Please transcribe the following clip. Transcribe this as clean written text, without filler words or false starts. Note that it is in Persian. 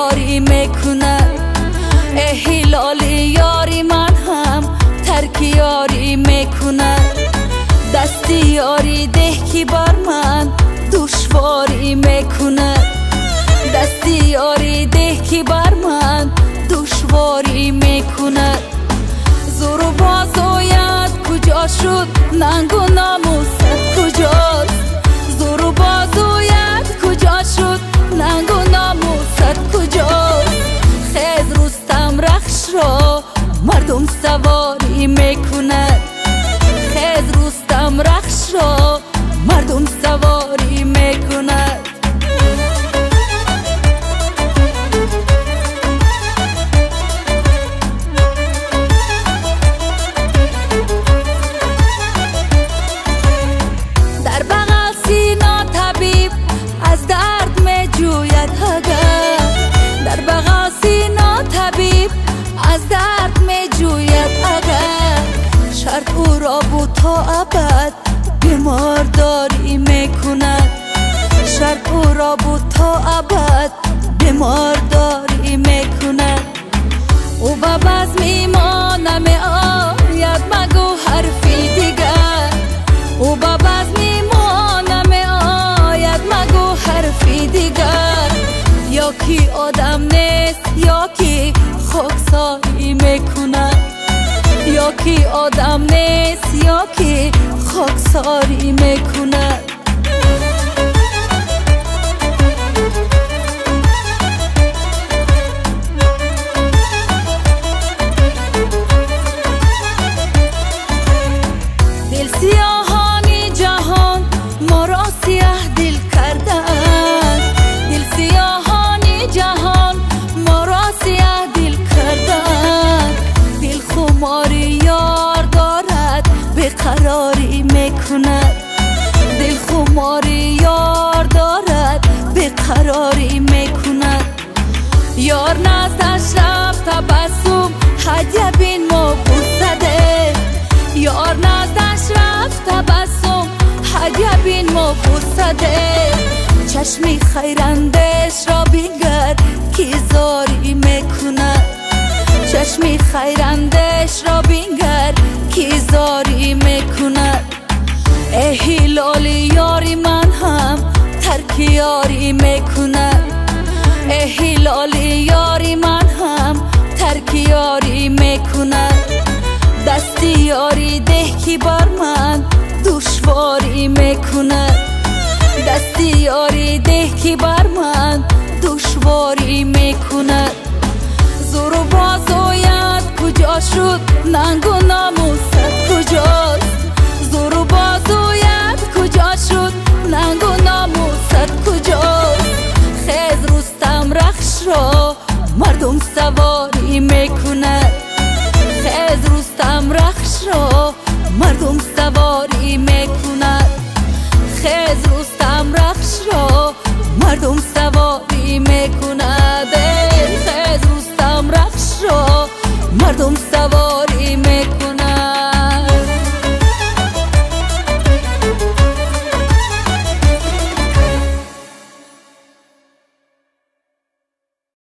یاری میکند. هلال یاری من هم ترک یاری میکند. دست یاری ده که بر من دشواری میکند. دست یاری ده که بر من دشواری میکند. زور و بازویت کجا شد؟ ننگ و ناموست کجاست؟ زور و بازویت کجا شد؟ ننگ و ناموست کجاست؟ خیز رستم رخش را مردم سواری میکند. خیز رستم رخش را مردم سواری میکند. در بغل سینا طبیب از درد می جوید اگر. در بغل سینا طبیب از درد می جوید اگر. شرط او را بود تا ابد بیمارداری میکند. شرط او را بود تا ابد بیمارداری میکند. او به بزم ایمان نمی آید مگو حرفی دیگر. او به بزم ایمان نمی آید مگو حرفی دیگر. یا کی آدم نیست یا کی خاکساری میکند. یا کی آدم نیست یا کی خاکساری میکند. دل سیاهانی جهان ما را سیاه دل کردن. دل سیاهانی جهان ما را سیاه دل کردن. دل خماری یار دارد بیقراری میکند. دل خماری یار دارد بیقراری میکند. یار نزدش رفت تبسم هدیه بین ما بوسده. یار نزدش رفت تبسم هدیه بین ما بوسده. چشمی خیرندش را بینگر که زاری میکند. چشمی خیرندش را بینگر که زاری میکند. هلال یاری من هم ترک یاری میکند. هلال یاری من هم ترک یاری میکند. دست یاری ده که بر من دشواری میکند. دست یاری ده که بر من دشواری میکند. زور و بازویت کجا شد؟ ننگ و ناموست کجاست؟ زور و بازویت کجا شد؟ ننگ و ناموست کجاست؟ خیز رستم رخش را مردم سواری میکند. خیز رستم رخش را مردم سواری میکند.